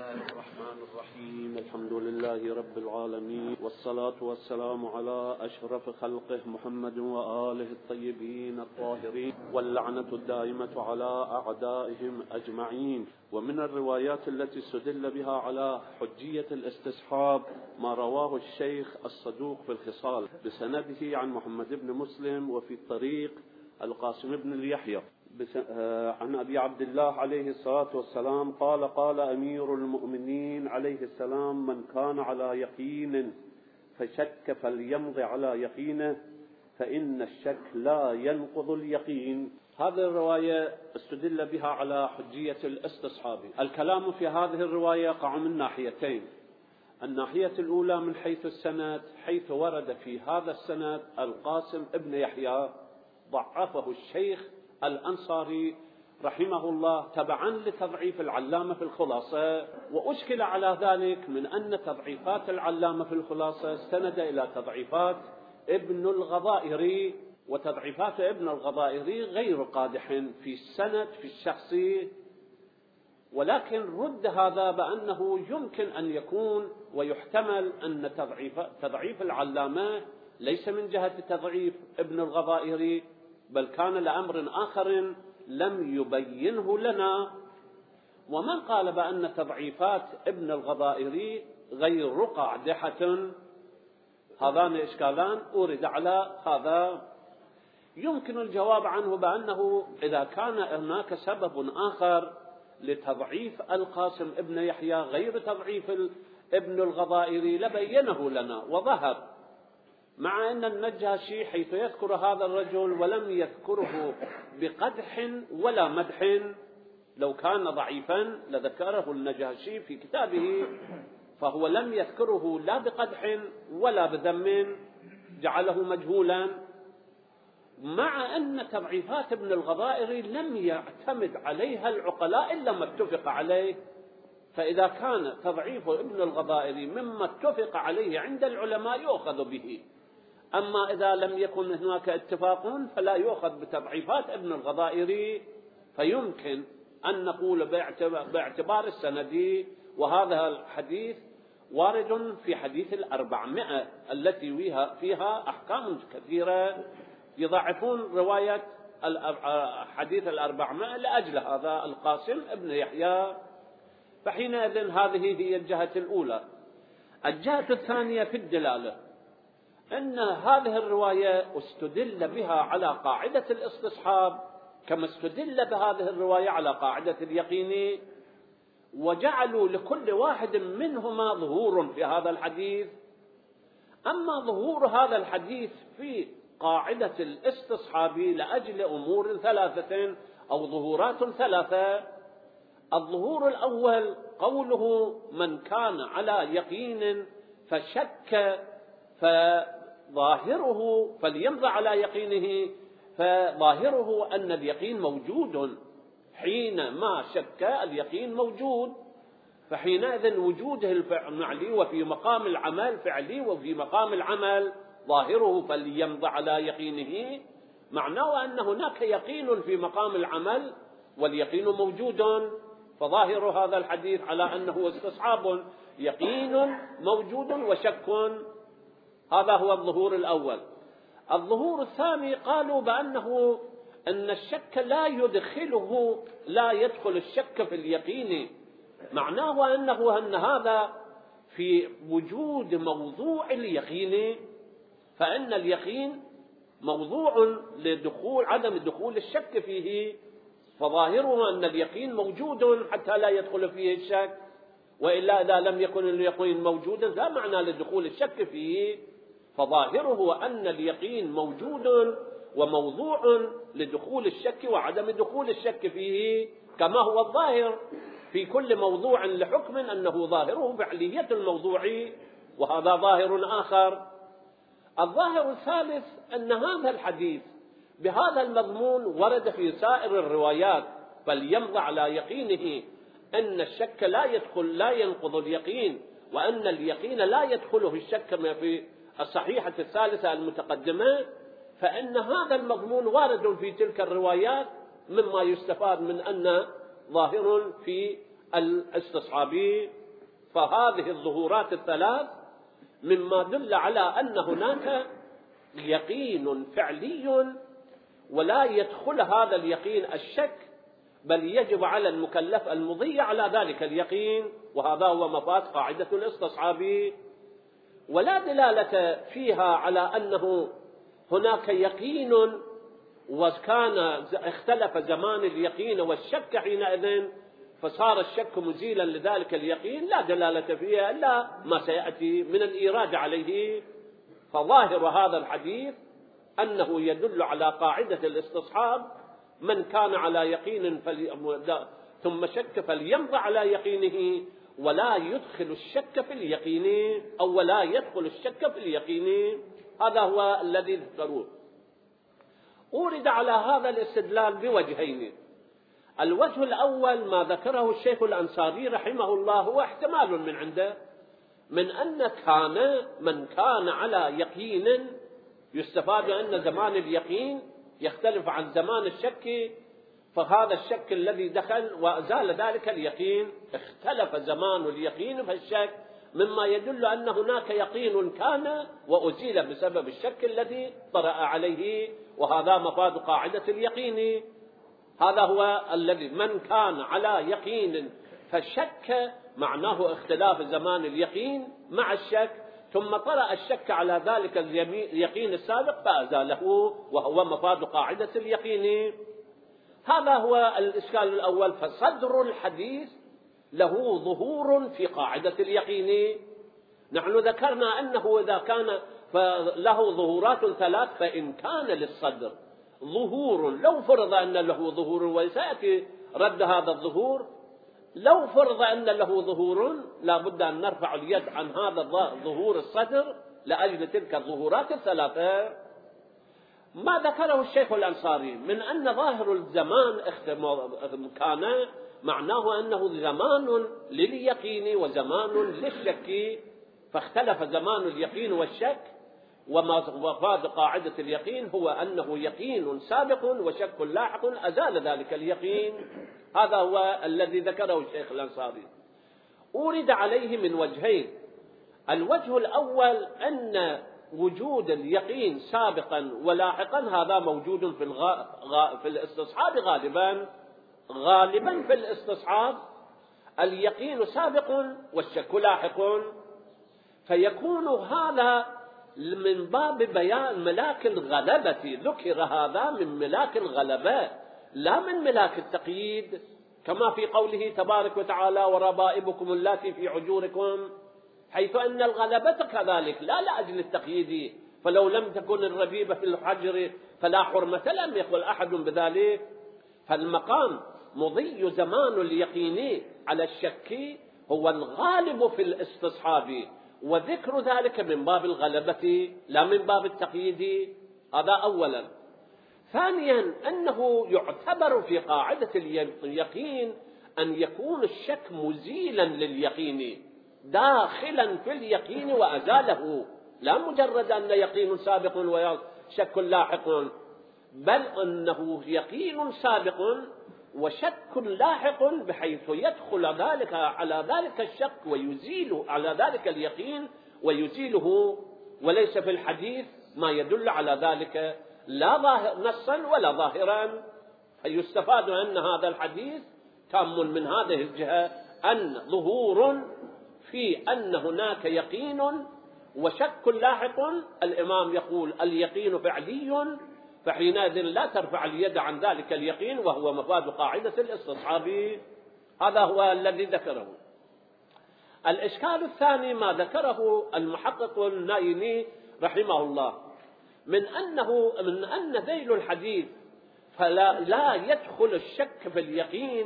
الله الرحمن الرحيم. الحمد لله رب العالمين، والصلاة والسلام على أشرف خلقه محمد وآله الطيبين الطاهرين، واللعنة الدائمة على أعدائهم أجمعين. ومن الروايات التي استدل بها على حجية الاستصحاب ما رواه الشيخ الصدوق في الخصال بسنده عن محمد بن مسلم وفي الطريق القاسم بن اليحيى عن أبي عبد الله عليه الصلاة والسلام قال أمير المؤمنين عليه السلام: من كان على يقين فشك فليمض على يقينه فإن الشك لا ينقض اليقين. هذه الرواية استدل بها على حجية الاستصحاب. الكلام في هذه الرواية يقع من ناحيتين: الناحية الأولى من حيث السند، حيث ورد في هذا السند القاسم ابن يحيى ضعفه الشيخ الأنصاري رحمه الله تبعا لتضعيف العلامة في الخلاصة، وأشكل على ذلك من أن تضعيفات العلامة في الخلاصة استند إلى تضعيفات ابن الغضائري، وتضعيفات ابن الغضائري غير قادح في السند في الشخصي، ولكن رد هذا بأنه يمكن أن يكون ويحتمل أن تضعيف العلامة ليس من جهة تضعيف ابن الغضائري، بل كان لأمر آخر لم يبينه لنا. ومن قال بأن تضعيفات ابن الغضائري غير قادحة، هذان إشكالان أورد على هذا. يمكن الجواب عنه بأنه إذا كان هناك سبب آخر لتضعيف القاسم ابن يحيى غير تضعيف ابن الغضائري لبينه لنا وظهر، مع أن النجاشي حيث يذكر هذا الرجل ولم يذكره بقدح ولا مدح، لو كان ضعيفا لذكره النجاشي في كتابه، فهو لم يذكره لا بقدح ولا بذم، جعله مجهولا، مع أن تضعيفات ابن الغضائري لم يعتمد عليها العقلاء إلا ما اتفق عليه. فإذا كان تضعيف ابن الغضائري مما اتفق عليه عند العلماء يؤخذ به، أما إذا لم يكن هناك اتفاق فلا يؤخذ بتضعيفات ابن الغضائري. فيمكن أن نقول باعتبار السندي، وهذا الحديث وارد في حديث 400 التي فيها أحكام كثيرة، يضاعفون رواية حديث 400 لأجل هذا القاسم ابن يحيى. فحينئذ هذه هي الجهة الأولى. الجهة الثانية في الدلالة أن هذه الرواية استدل بها على قاعدة الاستصحاب كما استدل بهذه الرواية على قاعدة اليقين، وجعلوا لكل واحد منهما ظهور في هذا الحديث. أما ظهور هذا الحديث في قاعدة الاستصحاب لأجل أمور ثلاثة أو ظهورات ثلاثة: الظهور الأول قوله من كان على يقين فشك فظاهره فليمض على يقينه، فظاهره أن اليقين موجود، حينما شك اليقين موجود، فحينئذ وجوده الفعلي وفي مقام العمل فعلي وفي مقام العمل ظاهره فليمض على يقينه، معناه أن هناك يقين في مقام العمل واليقين موجود، فظاهر هذا الحديث على أنه استصحاب يقين موجود وشك. هذا هو الظهور الأول. الظهور الثاني قالوا بأنه أن الشك لا يدخل الشك في اليقين، معناه أن هذا في وجود موضوع اليقين، فإن اليقين موضوع لدخول عدم دخول الشك فيه، فظاهره أن اليقين موجود حتى لا يدخل فيه الشك، وإلا إذا لم يكن اليقين موجودا لا معنى لدخول الشك فيه، فظاهره أن اليقين موجود وموضوع لدخول الشك وعدم دخول الشك فيه، كما هو الظاهر في كل موضوع لحكم أنه ظاهره فعلية الموضوع، وهذا ظاهر آخر. الظاهر الثالث أن هذا الحديث بهذا المضمون ورد في سائر الروايات فليمض على يقينه، أن الشك لا ينقض اليقين، وأن اليقين لا يدخله الشك كما في الصحيحة الثالثة المتقدمة، فإن هذا المضمون وارد في تلك الروايات، مما يستفاد من أن ظاهر في الاستصحابي. فهذه الظهورات الثلاث مما دل على أن هناك يقين فعلي، ولا يدخل هذا اليقين الشك، بل يجب على المكلف المضي على ذلك اليقين، وهذا هو مفاد قاعدة الاستصحابي. ولا دلالة فيها على أنه هناك يقين وكان اختلف زمان اليقين والشك حينئذ فصار الشك مزيلا لذلك اليقين، لا دلالة فيها إلا ما سيأتي من الإيراد عليه. فظاهر هذا الحديث أنه يدل على قاعدة الاستصحاب: من كان على يقين ثم شك فليمضي على يقينه، ولا يدخل الشك في اليقين، أو ولا يدخل الشك في اليقين. هذا هو الذي ذكروه. أورد على هذا الاستدلال بوجهين. الوجه الأول ما ذكره الشيخ الأنصاري رحمه الله هو احتمال من عنده، من أن من كان على يقين، يستفاد أن زمان اليقين يختلف عن زمان الشك، فهذا الشك الذي دخل وأزال ذلك اليقين، اختلف زمان اليقين فالشك، مما يدل أن هناك يقين كان وأزيل بسبب الشك الذي طرأ عليه، وهذا مفاد قاعدة اليقين. هذا هو الذي من كان على يقين فالشك معناه اختلاف زمان اليقين مع الشك، ثم طرأ الشك على ذلك اليقين السابق فأزاله، وهو مفاد قاعدة اليقين. هذا هو الإشكال الأول. فصدر الحديث له ظهور في قاعدة اليقين. نحن ذكرنا أنه إذا كان فله ظهورات ثلاث، فإن كان للصدر ظهور، لو فرض أن له ظهور وسيأتي رد هذا الظهور، لو فرض أن له ظهور لا بد أن نرفع اليد عن هذا ظهور الصدر لأجل تلك الظهورات الثلاثة. ما ذكره الشيخ الأنصاري من أن ظاهر الزمان كان معناه أنه زمان لليقين وزمان للشك، فاختلف زمان اليقين والشك، ومفاد قاعدة اليقين هو أنه يقين سابق وشك لاحق أزال ذلك اليقين. هذا هو الذي ذكره الشيخ الأنصاري. أورد عليه من وجهين. الوجه الأول أن وجود اليقين سابقا ولاحقا هذا موجود في الاستصحاب غالبا في الاستصحاب اليقين سابق والشك لاحق، فيكون هذا من باب بيان ملاك الغلبة. ذكر هذا من ملاك الغلبة لا من ملاك التقييد، كما في قوله تبارك وتعالى: وربائبكم اللاتي في حجوركم، حيث أن الغلبة كذلك لا لأجل التقييد، فلو لم تكن الربيبة في الحجر فلا حرمة، لم يقل أحد بذلك. فالمقام مضي زمان اليقين على الشك هو الغالب في الاستصحاب، وذكر ذلك من باب الغلبة لا من باب التقييد. هذا أولا. ثانيا أنه يعتبر في قاعدة اليقين أن يكون الشك مزيلا لليقين، داخلا في اليقين وأزاله، لا مجرد أن يقين سابق وشك لاحق، بل أنه يقين سابق وشك لاحق، بحيث يدخل ذلك على ذلك الشك ويزيل على ذلك اليقين ويزيله. وليس في الحديث ما يدل على ذلك لا نصا ولا ظاهرا، فيستفاد أن هذا الحديث تام من هذه الجهة، أن ظهور في أن هناك يقين وشك لاحق. الإمام يقول اليقين فعلي، فحينئذ لا ترفع اليد عن ذلك اليقين، وهو مفاد قاعدة الاستصحاب. هذا هو الذي ذكره. الإشكال الثاني ما ذكره المحقق النايني رحمه الله من أن ذيل الحديث فلا يدخل الشك في اليقين،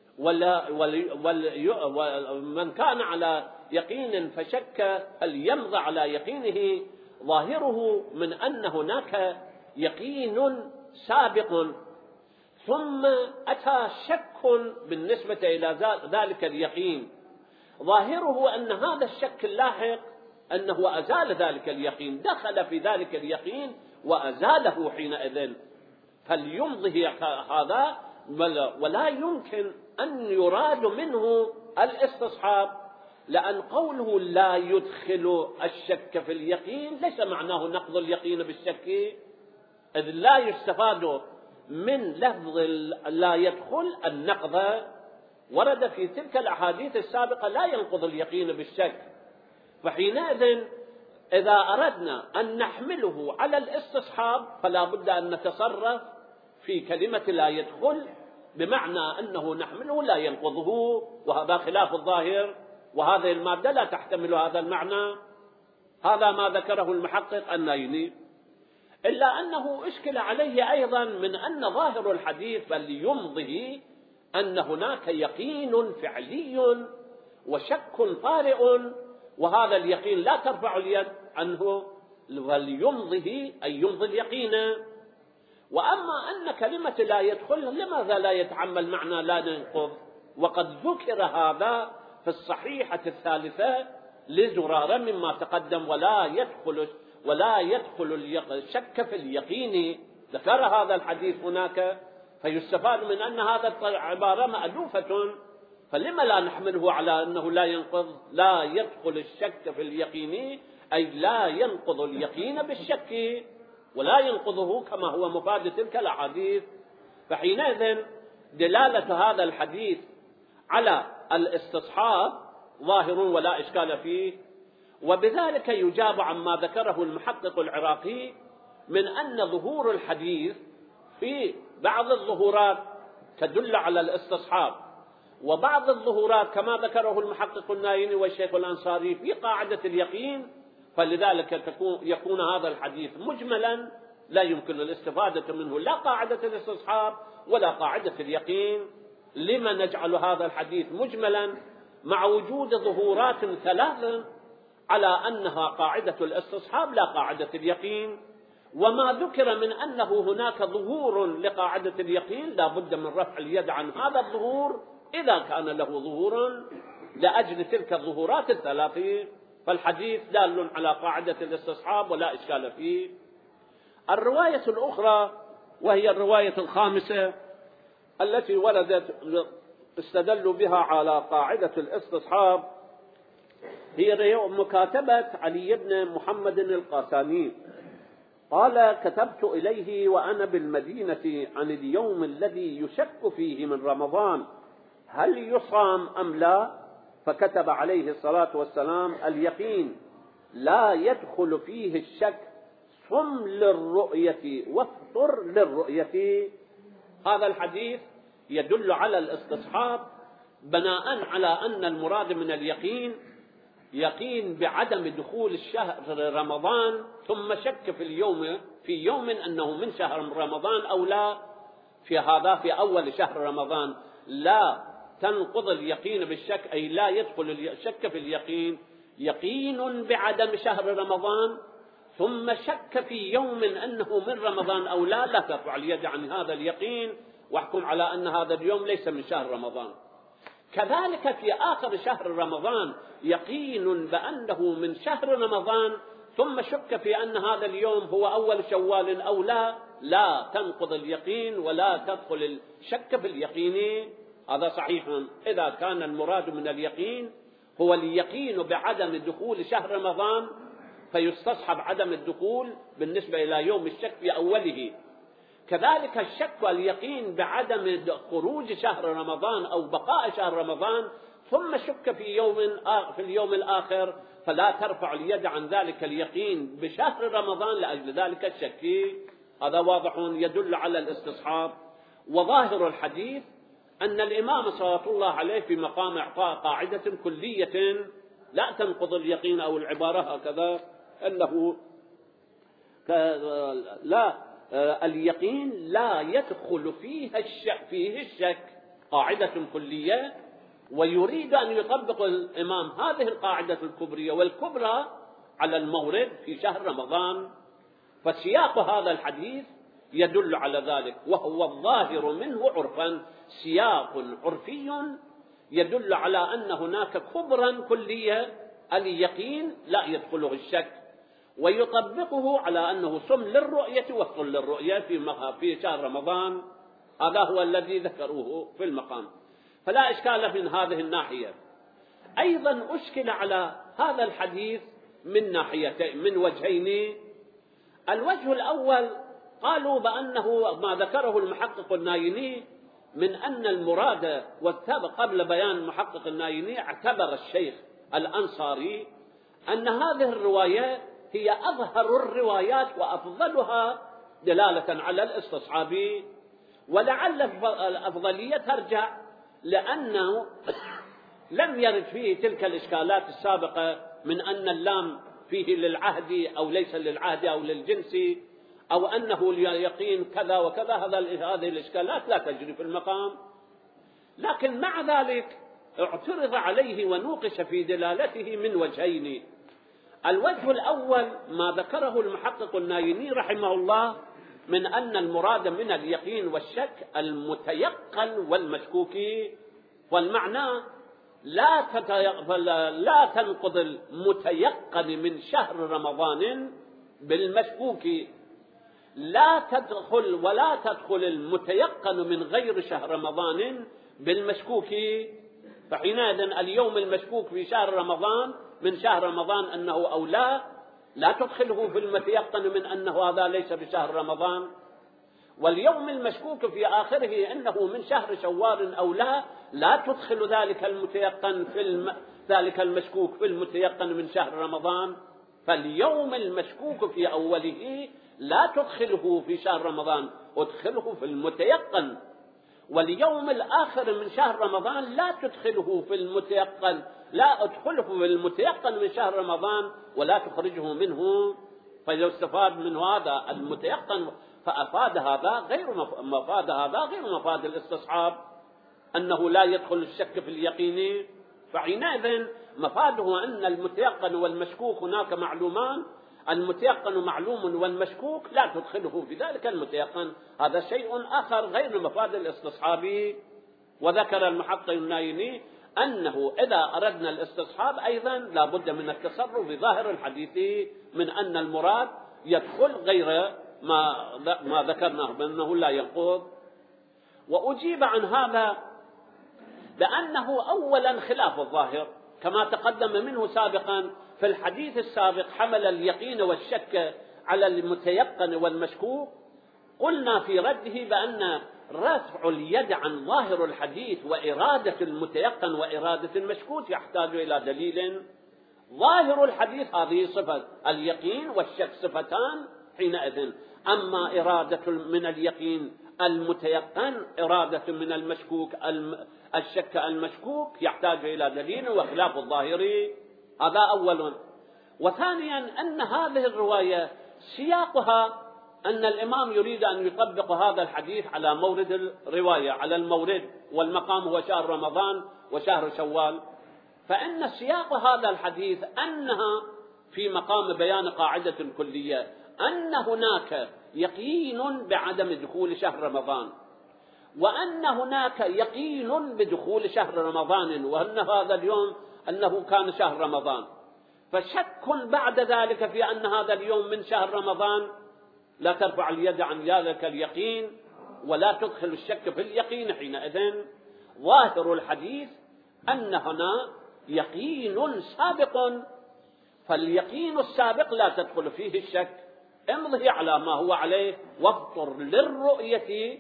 ومن كان على يقين فشك فليمضي على يقينه. ظاهره من أن هناك يقين سابق ثم أتى شك بالنسبة إلى ذلك اليقين، ظاهره أن هذا الشك اللاحق أنه أزال ذلك اليقين، دخل في ذلك اليقين وأزاله حينئذ، فليمضي هذا. ولا يمكن أن يراد منه الاستصحاب، لأن قوله لا يدخل الشك في اليقين ليس معناه نقض اليقين بالشك، إذ لا يستفاد من لفظ لا يدخل النقض. ورد في تلك الأحاديث السابقة لا ينقض اليقين بالشك، فحينئذ إذا أردنا أن نحمله على الاستصحاب فلا بد أن نتصرف في كلمة لا يدخل، بمعنى أنه نحمله لا ينقضه، وهذا خلاف الظاهر، وهذه المادة لا تحتمل هذا المعنى. هذا ما ذكره المحقق النايلي، إلا أنه أشكل عليه أيضا من أن ظاهر الحديث فليمضه أن هناك يقين فعلي وشك طارئ، وهذا اليقين لا ترفع اليد عنه، فليمضه أي يمضي اليقين. وأما أن كلمة لا يدخل لماذا لا يتعمل معنى لا ينقض، وقد ذكر هذا في الصحيحة الثالثة لزرارة مما تقدم، ولا يدخل الشك في اليقين، ذكر هذا الحديث هناك، فيستفاد من أن هذا العبارة مألوفة، فلما لا نحمله على أنه لا ينقض لا يدخل الشك في اليقين، أي لا ينقض اليقين بالشك ولا ينقضه كما هو مفاد تلك الأحاديث. فحينئذ دلالة هذا الحديث على الاستصحاب ظاهر ولا إشكال فيه. وبذلك يجاب عما ذكره المحقق العراقي من أن ظهور الحديث في بعض الظهورات تدل على الاستصحاب، وبعض الظهورات كما ذكره المحقق النايني والشيخ الأنصاري في قاعدة اليقين، فلذلك يكون هذا الحديث مجملا لا يمكن الاستفادة منه لا قاعدة الاستصحاب ولا قاعدة اليقين. لما نجعل هذا الحديث مجملا مع وجود ظهورات ثلاثة على أنها قاعدة الاستصحاب لا قاعدة اليقين؟ وما ذكر من أنه هناك ظهور لقاعدة اليقين لا بد من رفع اليد عن هذا الظهور إذا كان له ظهور لأجل تلك الظهورات الثلاثة، فالحديث دال على قاعدة الاستصحاب ولا إشكال فيه. الرواية الأخرى وهي الرواية الخامسة التي وردت استدلوا بها على قاعدة الاستصحاب هي مكاتبة علي بن محمد القاساني، قال: كتبت إليه وأنا بالمدينة عن اليوم الذي يشك فيه من رمضان هل يصام أم لا، فكتب عليه الصلاة والسلام: اليقين لا يدخل فيه الشك، صم للرؤية وافطر للرؤية. هذا الحديث يدل على الاستصحاب بناء على أن المراد من اليقين يقين بعدم دخول الشهر رمضان ثم شك في يوم أنه من شهر رمضان أو لا، في هذا في أول شهر رمضان لا تنقض اليقين بالشك، أي لا يدخل الشك في اليقين، يقين بعدم شهر رمضان ثم شك في يوم أنه من رمضان أو لا، لا ترفع اليد عن هذا اليقين واحكم على أن هذا اليوم ليس من شهر رمضان. كذلك في آخر شهر رمضان يقين بأنه من شهر رمضان ثم شك في أن هذا اليوم هو أول شوال أو لا، لا تنقض اليقين ولا تدخل الشك في اليقين. هذا صحيح إذا كان المراد من اليقين هو اليقين بعدم دخول شهر رمضان، فيستصحب عدم الدخول بالنسبة إلى يوم الشك في أوله. كذلك الشك واليقين بعدم خروج شهر رمضان أو بقاء شهر رمضان ثم شك في اليوم الآخر، فلا ترفع اليد عن ذلك اليقين بشهر رمضان لأجل ذلك الشك. هذا واضح يدل على الاستصحاب. وظاهر الحديث أن الإمام صلى الله عليه في مقام إعطاء قاعدة كلية لا تنقض اليقين، أو العبارة هكذا أنه لا اليقين لا يدخل فيه الشك، قاعدة كلية، ويريد أن يطبق الإمام هذه القاعدة الكبرية والكبرى على المورد في شهر رمضان. فسياق هذا الحديث يدل على ذلك، وهو الظاهر منه عرفا، سياق عرفي يدل على أن هناك كبرا كلية اليقين لا يدخله الشك، ويطبقه على أنه صم للرؤية وافطر للرؤية في شهر رمضان. هذا هو الذي ذكروه في المقام. فلا إشكال من هذه الناحية. أيضا أشكل على هذا الحديث من ناحيتين، من وجهين. الوجه الأول قالوا بأنه ما ذكره المحقق النايني من أن المراد، والسابق قبل بيان المحقق النايني اعتبر الشيخ الأنصاري أن هذه الرواية هي أظهر الروايات وأفضلها دلالة على الاستصحاب، ولعل الأفضلية ترجع لأنه لم يرد فيه تلك الإشكالات السابقة من أن اللام فيه للعهد أو ليس للعهد أو للجنس، أو أنه اليقين كذا وكذا. هذه الإشكالات لا تجري في المقام. لكن مع ذلك اعترض عليه ونوقش في دلالته من وجهين. الوجه الأول ما ذكره المحقق النايني رحمه الله من أن المراد من اليقين والشك المتيقن والمشكوك، والمعنى لا تنقض المتيقن من شهر رمضان بالمشكوك، لا تدخل المتيقن من غير شهر رمضان بالمشكوك. فحينئذ اليوم المشكوك في شهر رمضان من شهر رمضان أنه أو لا تدخله في المتيقن من أنه هذا ليس بشهر رمضان. واليوم المشكوك في آخره أنه من شهر شوال أو لا تدخل ذلك المتيقن ذلك المشكوك في المتيقن من شهر رمضان. فاليوم المشكوك في أوله لا تدخله في شهر رمضان، ادخله في المتيقن. واليوم الآخر من شهر رمضان لا تدخله في المتيقن، لا ادخله في المتيقن من شهر رمضان ولا تخرجه منه. فإذا استفاد من هذا المتيقن فأفاد هذا غير مفاد الاستصحاب، أنه لا يدخل الشك في اليقين. فحينئذ مفاده أن المتيقن والمشكوك هناك معلومان، المتيقن معلوم والمشكوك لا تدخله في ذلك المتيقن. هذا شيء آخر غير مفاد الاستصحاب. وذكر المحقق النايني أنه إذا أردنا الاستصحاب أيضا لا بد من التصرف بظاهر الحديث من أن المراد يدخل غير ما ذكرناه بأنه لا ينقض. وأجيب عن هذا بأنه أولا خلاف الظاهر كما تقدم منه سابقا في الحديث السابق، حمل اليقين والشك على المتيقن والمشكوك. قلنا في رده بأن رفع اليد عن ظاهر الحديث وإرادة المتيقن وإرادة المشكوك يحتاج إلى دليل. ظاهر الحديث هذه صفة اليقين والشك صفتان حينئذ، أما إرادة من اليقين المتيقن إرادة من المشكوك الشك المشكوك يحتاج إلى دليل وخلاف الظاهر. هذا أولا. وثانيا أن هذه الرواية سياقها أن الإمام يريد أن يطبق هذا الحديث على مورد الرواية، على المورد، والمقام هو شهر رمضان وشهر شوال. فإن سياق هذا الحديث أنها في مقام بيان قاعدة كلية، أن هناك يقين بعدم دخول شهر رمضان، وأن هناك يقين بدخول شهر رمضان، وأن هذا اليوم أنه كان شهر رمضان. فشك بعد ذلك في أن هذا اليوم من شهر رمضان لا ترفع اليد عن ذلك اليقين ولا تدخل الشك في اليقين. حينئذ ظاهر الحديث أن هنا يقين سابق، فاليقين السابق لا تدخل فيه الشك. امضي على ما هو عليه وافطر للرؤية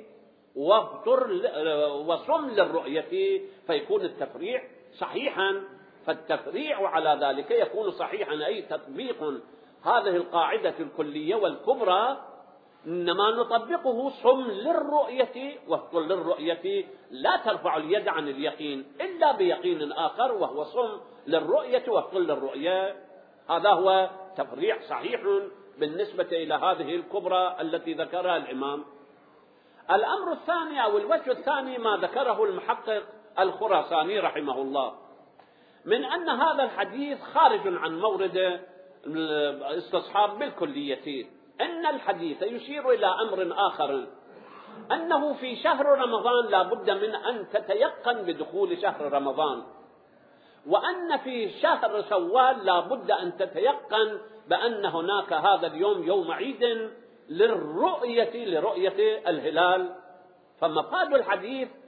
وصم للرؤية، فيكون التفريع صحيحا. فالتفريع على ذلك يكون صحيحا، أي تطبيق هذه القاعدة الكلية والكبرى، إنما نطبقه صم للرؤية وافطر للرؤية، لا ترفع اليد عن اليقين إلا بيقين آخر وهو صم للرؤية وافطر للرؤية. هذا هو تفريع صحيح بالنسبة إلى هذه الكبرى التي ذكرها الإمام. الأمر الثاني أو الوجه الثاني ما ذكره المحقق الخراساني رحمه الله من أن هذا الحديث خارج عن مورد الاستصحاب بالكلية. أن الحديث يشير إلى أمر آخر، أنه في شهر رمضان لا بد من أن تتيقن بدخول شهر رمضان، وأن في شهر شوال لا بد أن تتيقن بأن هناك هذا اليوم يوم عيد لرؤية الهلال. فمفاد الحديث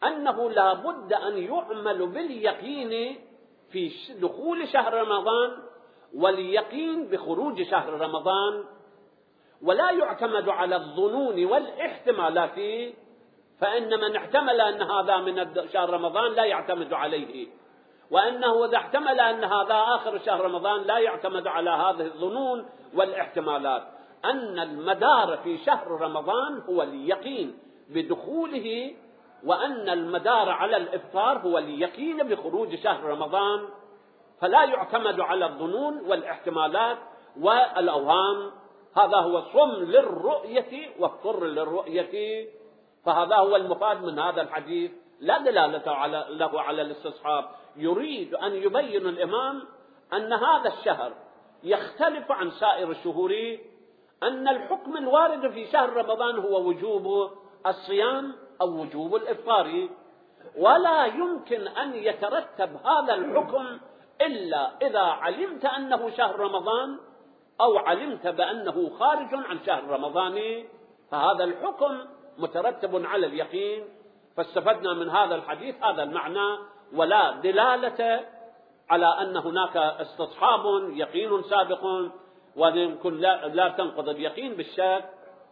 أنه لا بد أن يعمل باليقين في دخول شهر رمضان واليقين بخروج شهر رمضان، ولا يعتمد على الظنون والاحتمالات، فإن من احتمل أن هذا من شهر رمضان لا يعتمد عليه، وأنه إذا احتمل أن هذا آخر شهر رمضان لا يعتمد على هذه الظنون والاحتمالات. أن المدار في شهر رمضان هو اليقين بدخوله، وأن المدار على الإفطار هو اليقين بخروج شهر رمضان، فلا يعتمد على الظنون والاحتمالات والأوهام. هذا هو صم للرؤية واضطر للرؤية. فهذا هو المفاد من هذا الحديث، لا دلالة له على الاستصحاب. يريد أن يبين الإمام أن هذا الشهر يختلف عن سائر الشهور، أن الحكم الوارد في شهر رمضان هو وجوب الصيام أو وجوب الإفطار، ولا يمكن أن يترتب هذا الحكم إلا إذا علمت أنه شهر رمضان أو علمت بأنه خارج عن شهر رمضان، فهذا الحكم مترتب على اليقين. فاستفدنا من هذا الحديث هذا المعنى، ولا دلالة على أن هناك استصحاب يقين سابق ويمكن لا تنقض اليقين بالشك.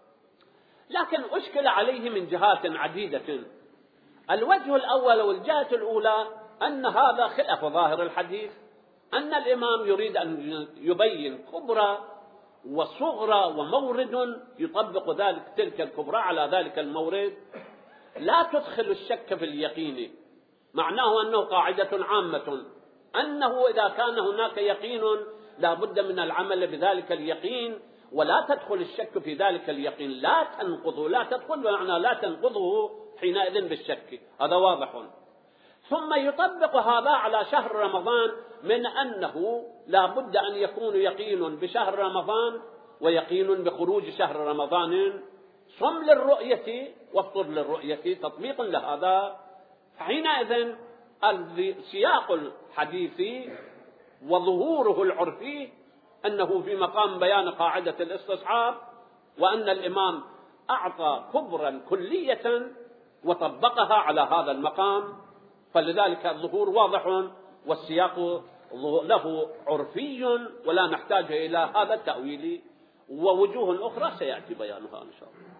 لكن أشكل عليه من جهات عديدة. الوجه الأول والجهة الأولى أن هذا خلاف ظاهر الحديث، أن الإمام يريد أن يبين كبرى وصغرى ومورد يطبق ذلك تلك الكبرى على ذلك المورد، لا تدخل الشك في اليقين. معناه أنه قاعدة عامة، أنه إذا كان هناك يقين لا بد من العمل بذلك اليقين، ولا تدخل الشك في ذلك اليقين، لا تنقضه، لا تدخل بمعنى لا تنقضه حينئذ بالشك، هذا واضح. ثم يطبق هذا على شهر رمضان، من أنه لا بد أن يكون يقين بشهر رمضان ويقين بخروج شهر رمضان، صم للرؤية وافطر للرؤية تطبيقا لهذا. حينئذ السياق الحديثي وظهوره العرفي أنه في مقام بيان قاعدة الاستصحاب، وأن الإمام أعطى كبرا كلية وطبقها على هذا المقام، فلذلك الظهور واضح والسياق له عرفي ولا نحتاج إلى هذا التأويل، ووجوه أخرى سيأتي بيانها إن شاء الله.